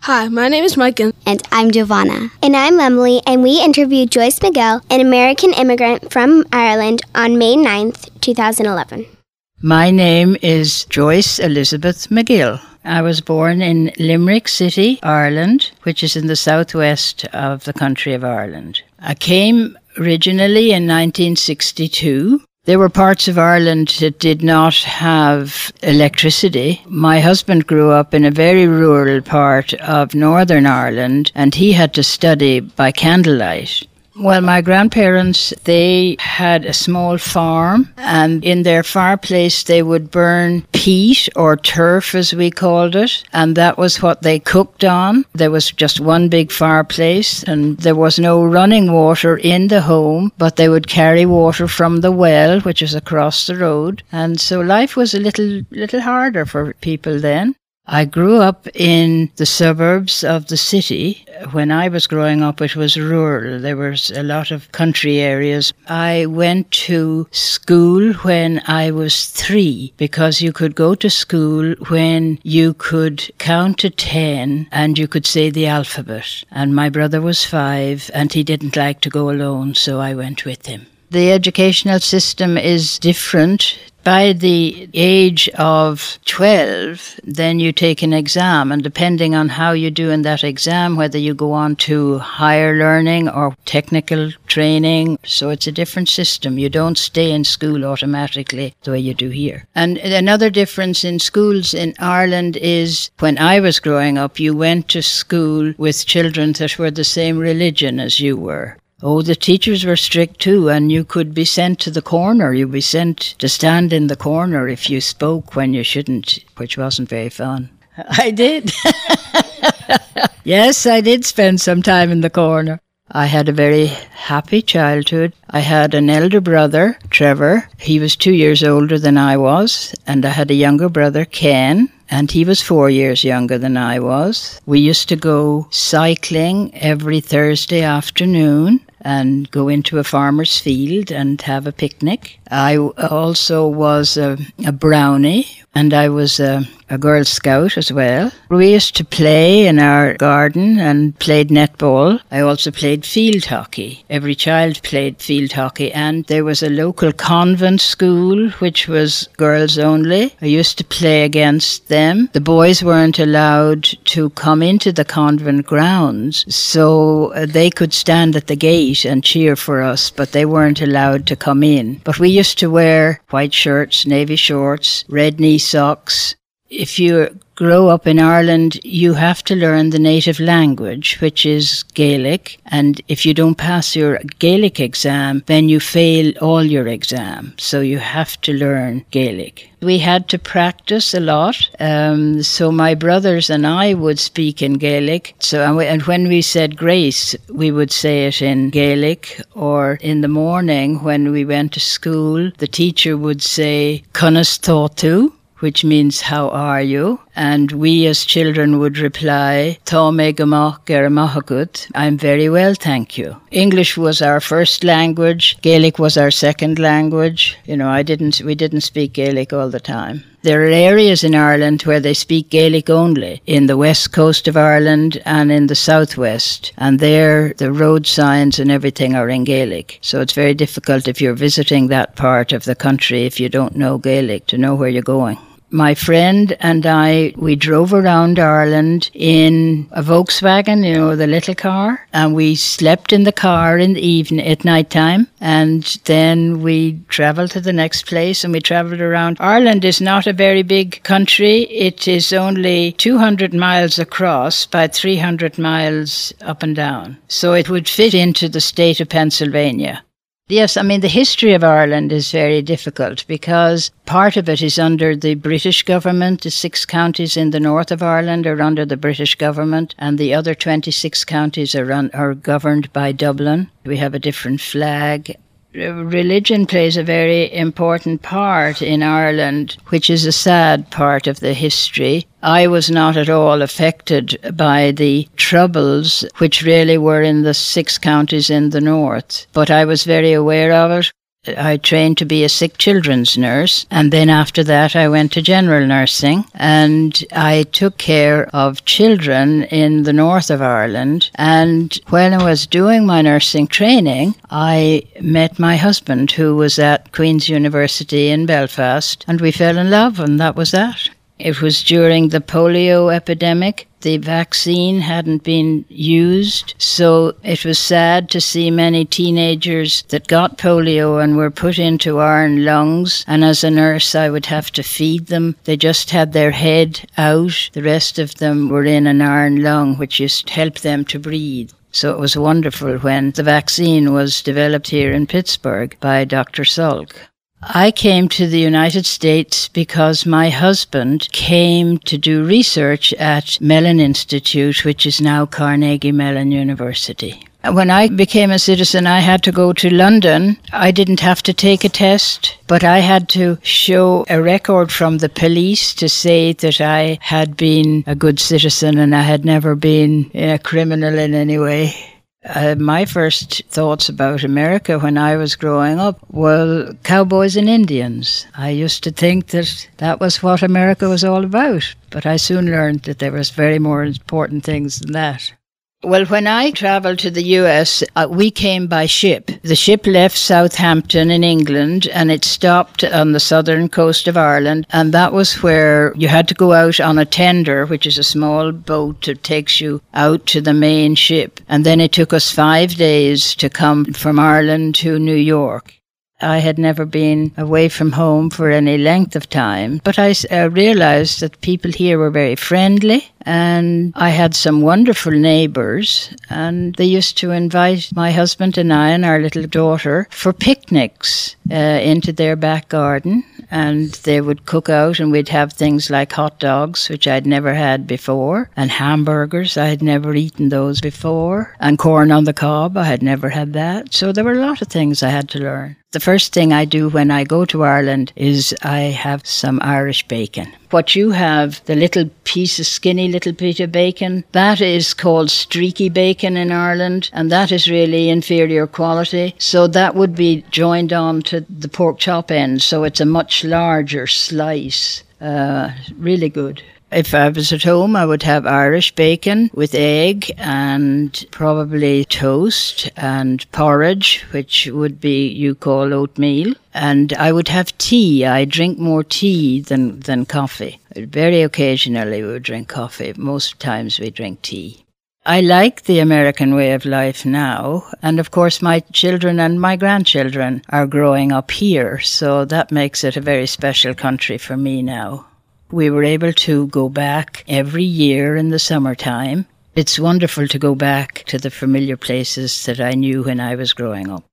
Hi, my name is Mike. And I'm Giovanna. And I'm Emily, and we interviewed Joyce McGill, an American immigrant from Ireland, on May 9th, 2011. My name is Joyce Elizabeth McGill. I was born in Limerick City, Ireland, which is in the southwest of the country of Ireland. I came originally in 1962. There were parts of Ireland that did not have electricity. My husband grew up in a very rural part of Northern Ireland, and he had to study by candlelight. Well, my grandparents, they had a small farm, and in their fireplace they would burn peat or turf, as we called it, and that was what they cooked on. There was just one big fireplace, and there was no running water in the home, but they would carry water from the well, which is across the road, and so life was a little harder for people then. I grew up in the suburbs of the city. When I was growing up, it was rural. There was a lot of country areas. I went to school when I was 3 because you could go to school when you could count to 10 and you could say the alphabet. And my brother was 5 and he didn't like to go alone, so I went with him. The educational system is different. By the age of 12, then you take an exam, and depending on how you do in that exam, whether you go on to higher learning or technical training, so it's a different system. You don't stay in school automatically the way you do here. And another difference in schools in Ireland is when I was growing up, you went to school with children that were the same religion as you were. Oh, the teachers were strict too, and you could be sent to the corner. You'd be sent to stand in the corner if you spoke when you shouldn't, which wasn't very fun. I did. Yes, I did spend some time in the corner. I had a very happy childhood. I had an elder brother, Trevor. He was 2 years older than I was, and I had a younger brother, Ken, and he was 4 years younger than I was. We used to go cycling every Thursday afternoon and go into a farmer's field and have a picnic. I also was a brownie, and I was a Girl Scout as well. We used to play in our garden and played netball. I also played field hockey. Every child played field hockey, and there was a local convent school which was girls only. I used to play against them. The boys weren't allowed to come into the convent grounds, so they could stand at the gate and cheer for us, but they weren't allowed to come in. But we used to wear white shirts, navy shorts, red knee socks. If you grow up in Ireland, you have to learn the native language, which is Gaelic. And if you don't pass your Gaelic exam, then you fail all your exams. So you have to learn Gaelic. We had to practice a lot. So my brothers and I would speak in Gaelic. And when we said grace, we would say it in Gaelic. Or in the morning when we went to school, the teacher would say, Conas Tótu, which means, how are you? And we as children would reply, Tá mé go maith gur maith agat. I'm very well, thank you. English was our first language. Gaelic was our second language. We didn't speak Gaelic all the time. There are areas in Ireland where they speak Gaelic only, in the west coast of Ireland and in the southwest. And there, the road signs and everything are in Gaelic. So it's very difficult if you're visiting that part of the country, if you don't know Gaelic, to know where you're going. My friend and I, we drove around Ireland in a Volkswagen, the little car, and we slept in the car in the evening at night time, and then we travelled to the next place and we travelled around. Ireland is not a very big country. It is only 200 miles across by 300 miles up and down. So it would fit into the state of Pennsylvania. Yes, the history of Ireland is very difficult because part of it is under the British government. The 6 counties in the north of Ireland are under the British government, and the other 26 counties are governed by Dublin. We have a different flag. Religion plays a very important part in Ireland, which is a sad part of the history. I was not at all affected by the Troubles, which really were in the 6 counties in the north, but I was very aware of it. I trained to be a sick children's nurse, and then after that I went to general nursing, and I took care of children in the north of Ireland. And when I was doing my nursing training, I met my husband, who was at Queen's University in Belfast, and we fell in love, and that was that. It was during the polio epidemic. The vaccine hadn't been used, so it was sad to see many teenagers that got polio and were put into iron lungs, and as a nurse I would have to feed them. They just had their head out. The rest of them were in an iron lung, which just helped them to breathe. So it was wonderful when the vaccine was developed here in Pittsburgh by Dr. Salk. I came to the United States because my husband came to do research at Mellon Institute, which is now Carnegie Mellon University. When I became a citizen, I had to go to London. I didn't have to take a test, but I had to show a record from the police to say that I had been a good citizen and I had never been a criminal in any way. My first thoughts about America when I was growing up were cowboys and Indians. I used to think that that was what America was all about, but I soon learned that there was very more important things than that. Well, when I travelled to the US, we came by ship. The ship left Southampton in England and it stopped on the southern coast of Ireland, and that was where you had to go out on a tender, which is a small boat that takes you out to the main ship. And then it took us 5 days to come from Ireland to New York. I had never been away from home for any length of time, but I realized that people here were very friendly, and I had some wonderful neighbors, and they used to invite my husband and I and our little daughter for picnics into their back garden, and they would cook out, and we'd have things like hot dogs, which I'd never had before, and hamburgers. I had never eaten those before, and corn on the cob. I had never had that. So there were a lot of things I had to learn. The first thing I do when I go to Ireland is I have some Irish bacon. What you have, the little piece of skinny little bit of bacon, that is called streaky bacon in Ireland, and that is really inferior quality. So that would be joined on to the pork chop end, so it's a much larger slice. Really good. If I was at home, I would have Irish bacon with egg and probably toast and porridge, which would be, you call oatmeal. And I would have tea. I drink more tea than coffee. Very occasionally we would drink coffee. Most times we drink tea. I like the American way of life now. And of course my children and my grandchildren are growing up here. So that makes it a very special country for me now. We were able to go back every year in the summertime. It's wonderful to go back to the familiar places that I knew when I was growing up.